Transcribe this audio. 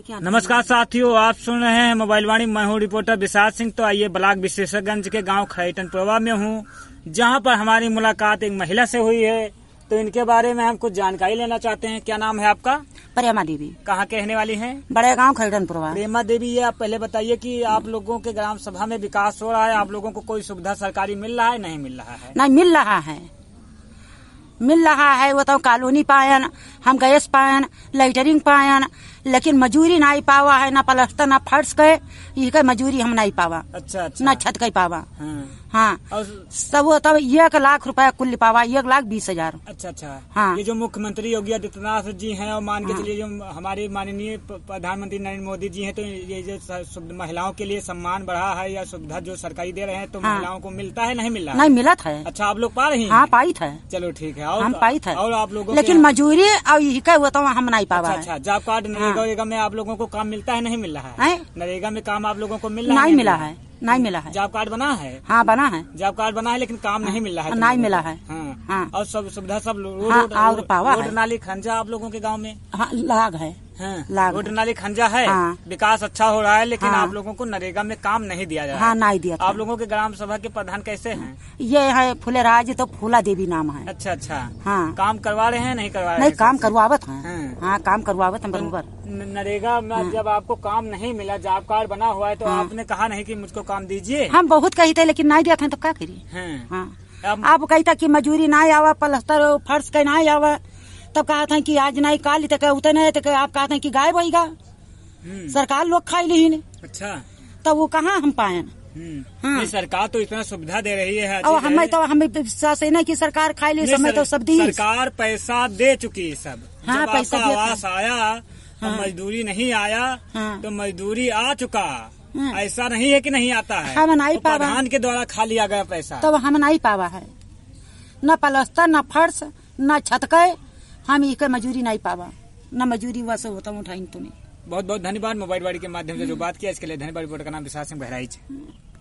नमस्कार साथियों, आप सुन रहे हैं मोबाइल वाणी। मैं हूँ रिपोर्टर विशाल सिंह। तो आइए ब्लॉक विशेषगंज के गांव खैरटनपुरवा में हूँ, जहां पर हमारी मुलाकात एक महिला से हुई है। तो इनके बारे में हम कुछ जानकारी लेना चाहते हैं। क्या नाम है आपका? प्रेमा देवी। कहाँ के रहने वाली हैं? बड़े गांव खैरटनपुरवा। प्रेमा देवी, ये आप पहले बताइए कि आप लोगों के ग्राम सभा में विकास हो रहा है, आप लोगों को कोई सुविधा सरकारी मिल रहा है, नहीं मिल रहा है? नहीं मिल रहा है। वो तो कॉलोनी पायन, हम गैस पायन, लाइटरिंग पायन, लेकिन मजूरी नहीं पावा है। ना पलस्तर ना फर्श के, ये मजूरी हम नहीं पावा। अच्छा। ना छत के पावा। हाँ। और सब वो तब 1 लाख रुपया कुल पावा, 1,20,000। अच्छा। हाँ। ये जो मुख्यमंत्री योगी आदित्यनाथ जी हैं और मान के चलिए जो हमारे माननीय प्रधानमंत्री नरेंद्र मोदी जी हैं, तो ये जो महिलाओं के लिए सम्मान बढ़ा है या सुविधा जो सरकारी दे रहे हैं, तो महिलाओं को मिलता है, नहीं मिल रहा? नहीं मिलत है। अच्छा, आप लोग पा रही हैं? हाँ, पाई था। चलो ठीक है। हम पाई था। और आप लोगों लेकिन मजूरी और ये वो तो हम नहीं पावा। अच्छा, जॉब कार्ड नरेगा में आप लोगों को काम मिलता है, नहीं मिल रहा है? नरेगा में काम आप लोगों को मिल रहा है? नहीं मिला है। जॉब कार्ड बना है? हाँ, बना है। जॉब कार्ड बना है, लेकिन काम नहीं मिल रहा है? नहीं मिला है। हाँ। और सब सुविधा, सब रोड नाली खंजा आप लोगों के गाँव में? हाँ, लाग है। रोड नाली खंजा है। विकास अच्छा हो रहा है, लेकिन आप लोगों को नरेगा में काम नहीं दिया जा रहा है? हाँ, नहीं दिया। आप लोगों के ग्राम सभा के प्रधान कैसे हैं? ये है फुलेराज, तो फूला देवी नाम है। अच्छा। हाँ। काम करवा रहे हैं, नहीं करवा रहे? नहीं, काम करवावत है। हाँ, काम करवावत है बराबर। नरेगा में जब आपको काम नहीं मिला, जॉब कार्ड बना हुआ है, तो आपने कहा नहीं कि मुझको काम दीजिए? हम बहुत कही थे, लेकिन नहीं दिया था, तो क्या करिए? आप कही था कि मजूरी नहीं आवा, पलस्तर फर्श का नहीं आवा, तब कहा था कि आज नहीं काल तक उतने तक आप कहा था कि गायब होगा, सरकार लोग खाई ली। अच्छा। तब वो कहाँ हम पाए? हाँ। सरकार तो इतना सुविधा दे रही है, और हमें विश्वास है ना कि सरकार खाई ली, समय तो सब दी। सरकार पैसा दे चुकी है सब। हाँ, पैसा आवास आया, मजदूरी नहीं आया, तो मजदूरी आ चुका। ऐसा नहीं है कि नहीं आता है। हम नहीं पावा, प्रधान के द्वारा खा लिया गया पैसा। तब हम नहीं पावा है, न पलस्तर न फर्श न छत के, हम एक मजूरी नहीं पावा, न मजूरी वैसे होता उठाई तुम्हें। बहुत बहुत धन्यवाद मोबाइल वाणी के माध्यम से जो बात किया, इसके लिए धन्यवाद। रिपोर्टर का नाम विशाल सिंह बहराइच।